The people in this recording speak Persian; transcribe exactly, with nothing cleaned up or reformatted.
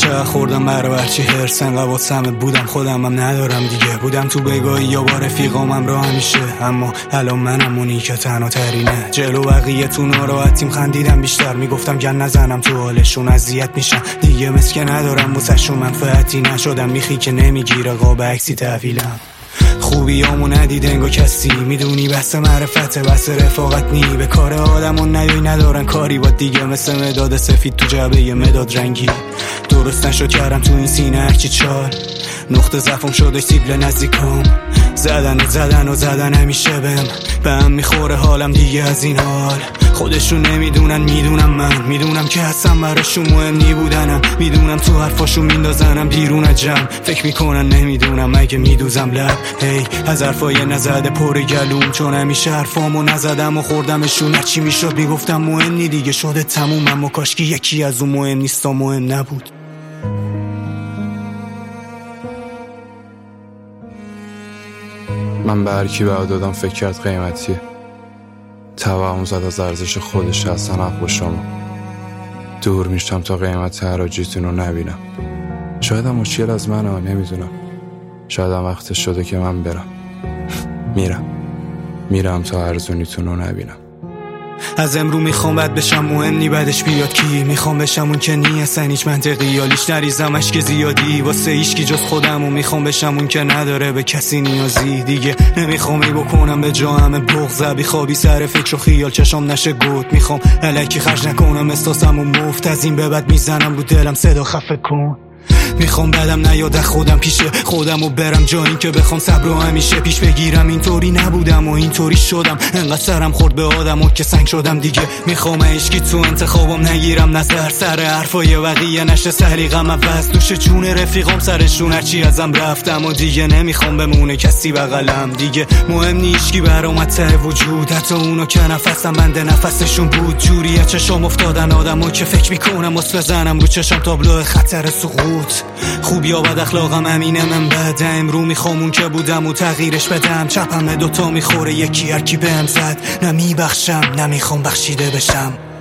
چه خوردم برا هرچی هرس انقدر واسمه بودم خودم هم ندارم دیگه. بودم تو بگاهی یا با رفیقامم را همیشه، اما الان منم اونی که تنها ترینه. جلو بقیه تو ناراحتیم خندیدم بیشتر، میگفتم گن نزنم تو حالشون اذیت میشن دیگه. مسکه ندارم واسهشون منفعتی نشدم، میخی که نمیگیره قاب عکسی تحویلم. خوبیامو ندید انگا کسی، میدونی بس معرفته بس رفاقت نی. به کار آدمون نیای ندارن کاری با دیگه، مثل مداد سفید تو جعبه یه مداد رنگی. درست نشد کردم تو این سینه هرچی چال، نقطه ضعفم شده سیبل نزدیکم. زدن و زدن و زدن همیشه بهم به هم میخوره حالم دیگه از این حال. خودشون نمیدونن میدونم من، میدونم که هستم براشون مهم نی بودنم. میدونم تو حرفاشون میندازنم بیرون جمع، فکر میکنن نمیدونم اگه میدوزم لب. هی از حرفای نزده پر گلوم، چون همیشه حرفامو نزدم و خوردمشون. هرچی میشد میگفتم مهم نی دیگه شده تموم، اما کاشکی یکی از اون مهم نیستا مهم نبود. من به هر کی بها دادم فکر کرد قیمتیه، توهم زد از ارزش خودش. اصلا حق با شما دور میشتم تا قیمت حراجیتون رو نبینم. شاید هم مشکل از من ها، نمیدونم. شاید هم وقت شده که من برم. میرم میرم تا ارزونیتون رو نبینم. از امرو میخوام بد بشم مهم نی بعدش بیاد کی. میخوام بشم اون که نی اصلا هیچ منطقی یالیش نریزم اشک زیادی واسه هیچکی جز خودم. و میخوام بشم اون که نداره به کسی نیازی دیگه. نمیخوام ای بکنم به جا همه بغض بی خوابی سر فکر و خیال چشام نشه گوت. میخوام الکی خرج نکنم استاسم و مفت، از این به بعد میزنم رو دلم صدا خفه کن. میخوام بدم نیاد خودم پیشه خودم و برم جایی که بخوام صبر و همیشه پیش بگیرم. اینطوری نبودم و اینطوری شدم، انقدر سرم خورد به آدم و که سنگ شدم دیگه. میخوام عشقی تو انتخابم نگیرم نظر، سر حرفای بقیه نشه سلیقم عوض. دوش چون رفیقام سرشون هرچی ازم رفتم و دیگه نمیخوام بمونه کسی بغلم دیگه. مهم نیست کی برام ته وجود، حتی اونو که نفسم بنده نفسشون بود. جوریه چشام افتادن آدمو که فکر میکنم واسه بزنم رو چشام تابلو خطر سقوط. خوب یا بد اخلاقم امینه من بده، امرو میخوام اون که بودم و تغییرش بدم. چپم دوتا میخوره یکی هرکی بهم زد، نمیبخشم نمیخوام بخشیده بشم.